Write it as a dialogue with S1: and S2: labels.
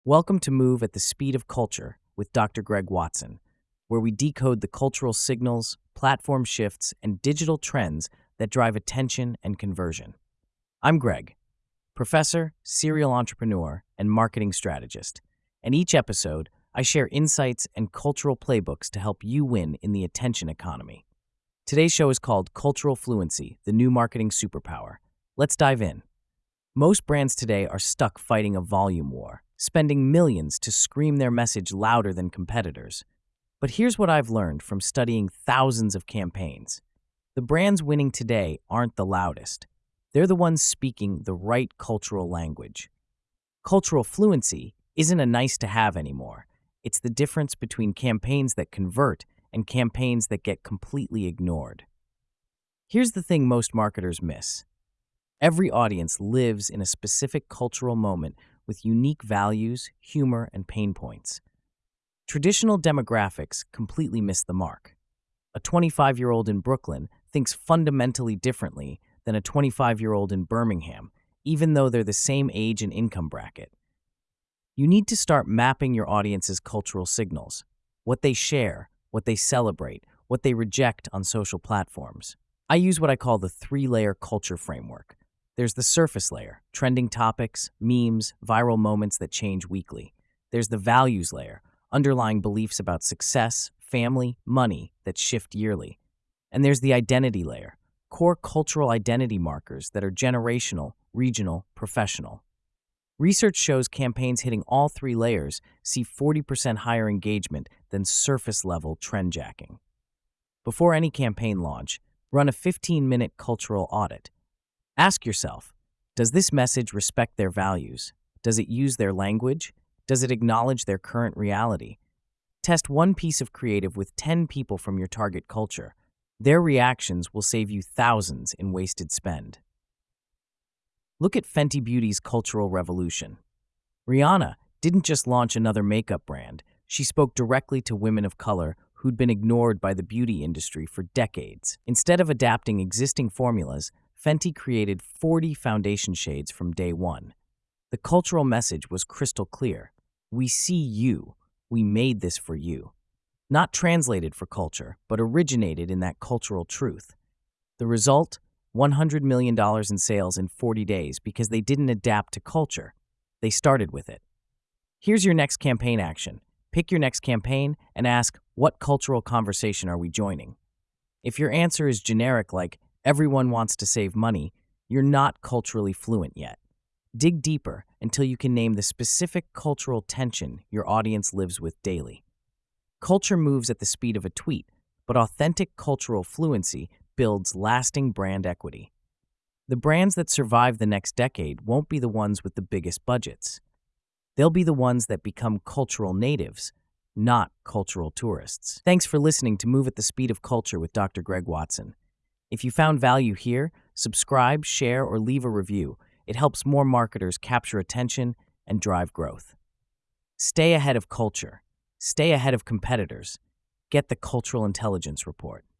S1: Welcome to Move at the Speed of Culture with Dr. Greg Watson, where we decode the cultural signals, platform shifts, and digital trends that drive attention and conversion. I'm Greg, professor, serial entrepreneur, and marketing strategist, and each episode, I share insights and cultural playbooks to help you win in the attention economy. Today's show is called Cultural Fluency, the New Marketing Superpower. Let's dive in. Most brands today are stuck fighting a volume war, spending millions to scream their message louder than competitors. But here's what I've learned from studying thousands of campaigns. The brands winning today aren't the loudest. They're the ones speaking the right cultural language. Cultural fluency isn't a nice-to-have anymore. It's the difference between campaigns that convert and campaigns that get completely ignored. Here's the thing most marketers miss. Every audience lives in a specific cultural moment with unique values, humor, and pain points. Traditional demographics completely miss the mark. A 25-year-old in Brooklyn thinks fundamentally differently than a 25-year-old in Birmingham, even though they're the same age and income bracket. You need to start mapping your audience's cultural signals, what they share, what they celebrate, what they reject on social platforms. I use what I call the three-layer culture framework. There's the surface layer, trending topics, memes, viral moments that change weekly. There's the values layer, underlying beliefs about success, family, money that shift yearly. And there's the identity layer, core cultural identity markers that are generational, regional, professional. Research shows campaigns hitting all three layers see 40% higher engagement than surface-level trend jacking. Before any campaign launch, run a 15-minute cultural audit. Ask yourself, does this message respect their values? Does it use their language? Does it acknowledge their current reality? Test one piece of creative with 10 people from your target culture. Their reactions will save you thousands in wasted spend. Look at Fenty Beauty's cultural revolution. Rihanna didn't just launch another makeup brand. She spoke directly to women of color who'd been ignored by the beauty industry for decades. Instead of adapting existing formulas, Fenty created 40 foundation shades from day one. The cultural message was crystal clear. We see you. We made this for you. Not translated for culture, but originated in that cultural truth. The result? $100 million in sales in 40 days because they didn't adapt to culture. They started with it. Here's your next campaign action. Pick your next campaign and ask, what cultural conversation are we joining? If your answer is generic like, everyone wants to save money, you're not culturally fluent yet. Dig deeper until you can name the specific cultural tension your audience lives with daily. Culture moves at the speed of a tweet, but authentic cultural fluency builds lasting brand equity. The brands that survive the next decade won't be the ones with the biggest budgets. They'll be the ones that become cultural natives, not cultural tourists. Thanks for listening to Move at the Speed of Culture with Dr. Greg Watson. If you found value here, subscribe, share, or leave a review. It helps more marketers capture attention and drive growth. Stay ahead of culture. Stay ahead of competitors. Get the Cultural Intelligence Report.